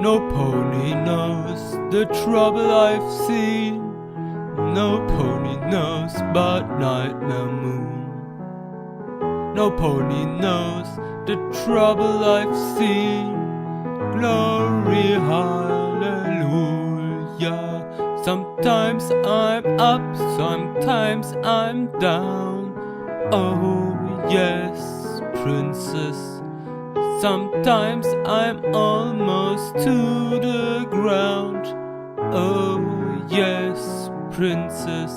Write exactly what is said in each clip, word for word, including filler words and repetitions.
No pony knows the trouble I've seen. No pony knows but nightmare moon. No pony knows the trouble I've seen. Glory, hallelujah. Sometimes I'm up, sometimes I'm down. Oh yes, princess. Sometimes I'm almost to the ground. Oh yes, princess.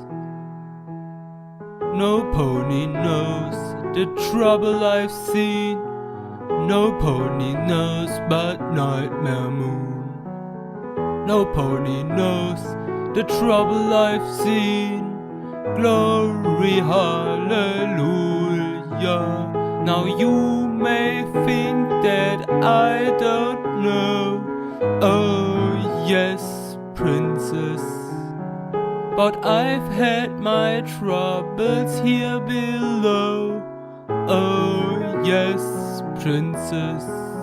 No pony knows the trouble I've seen. No pony knows but nightmare moon. No pony knows the trouble I've seen. Glory, hallelujah. Now you may think that I don't know. Oh yes, princess. But I've had my troubles here below. Oh yes, princess.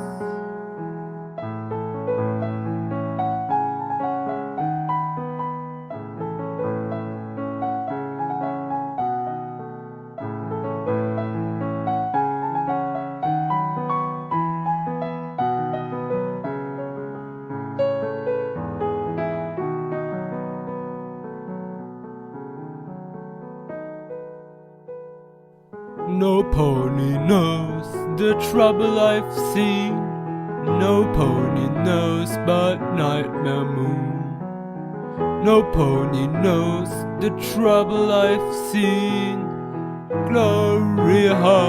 No pony knows the trouble I've seen. No pony knows but nightmare moon. No pony knows the trouble I've seen. Glory,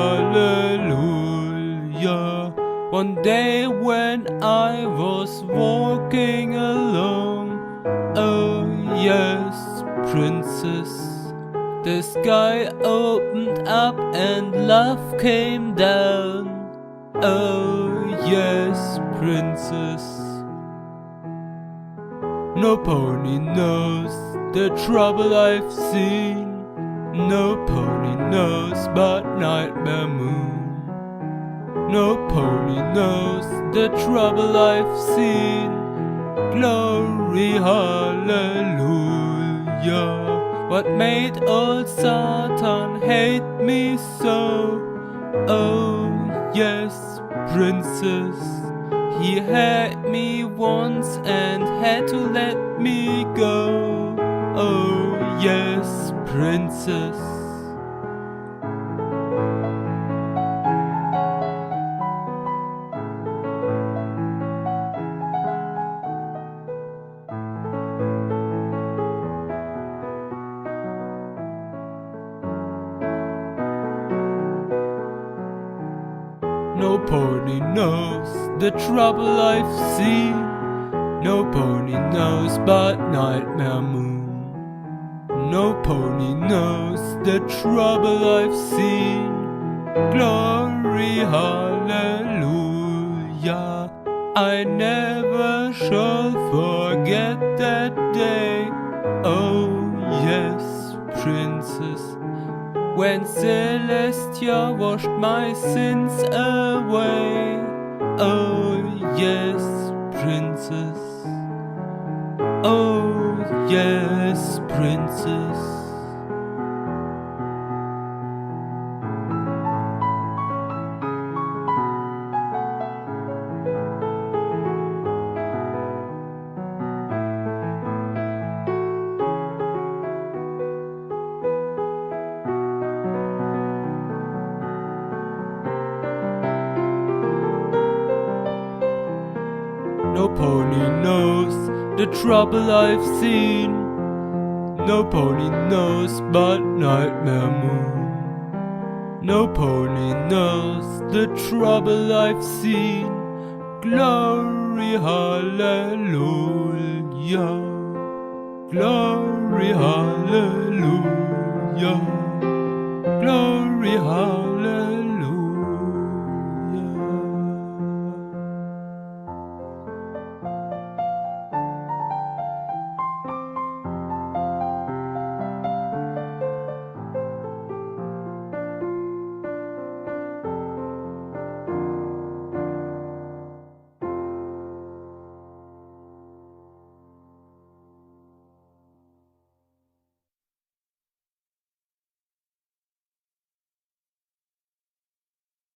hallelujah. One day when I was walking alone, oh yes, princess, the sky opened up and love came down. Oh yes, princess. No pony knows the trouble I've seen. No pony knows but nightmare moon. No pony knows the trouble I've seen. Glory, hallelujah. What made old Satan hate me so? Oh yes, princess. He had me once and had to let me go. Oh yes, princess. No pony knows the trouble I've seen. No pony knows but nightmare moon. No pony knows the trouble I've seen. Glory, hallelujah. I never shall forget that day. Oh yes, princess. When Celestia washed my sins away. Oh yes, princess. Oh yes, princess. No pony knows the trouble I've seen. No pony knows but nightmare moon. No pony knows the trouble I've seen. Glory, hallelujah. Glory, hallelujah. Glory, hallelujah.